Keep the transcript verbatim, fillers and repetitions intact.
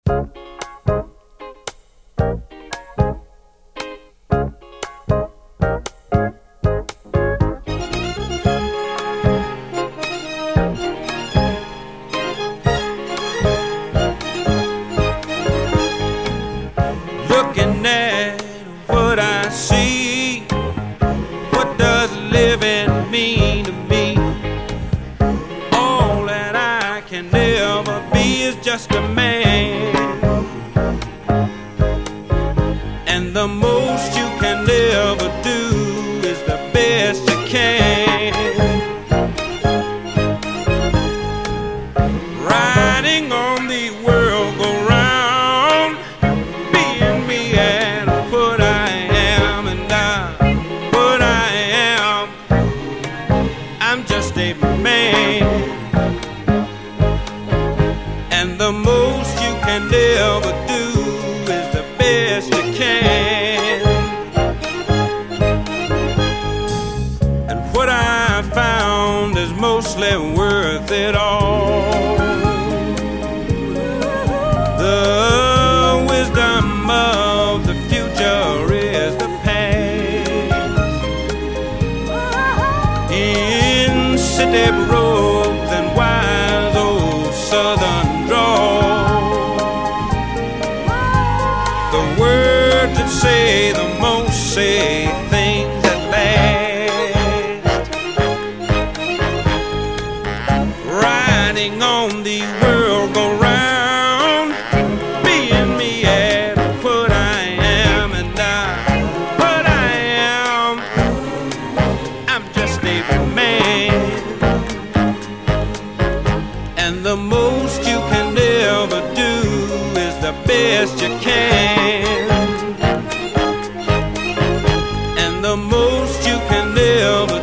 Looking at what I see, what does living mean to me? All that I can ever be is just a man, and the most you can ever do is the best you can. Riding on the world go round, being me and what I am, and I, what I am, I'm just a man, and the most you can ever do is the best you can. And what I found is mostly worth it all. The wisdom of the future is the past. In city robes and wise old southern drawl, the words that say the most say things that last. Riding on the world go round, being me at what I am, and I, what I am, I'm just a man, and the most you can ever do is the best you can, and the most you can ever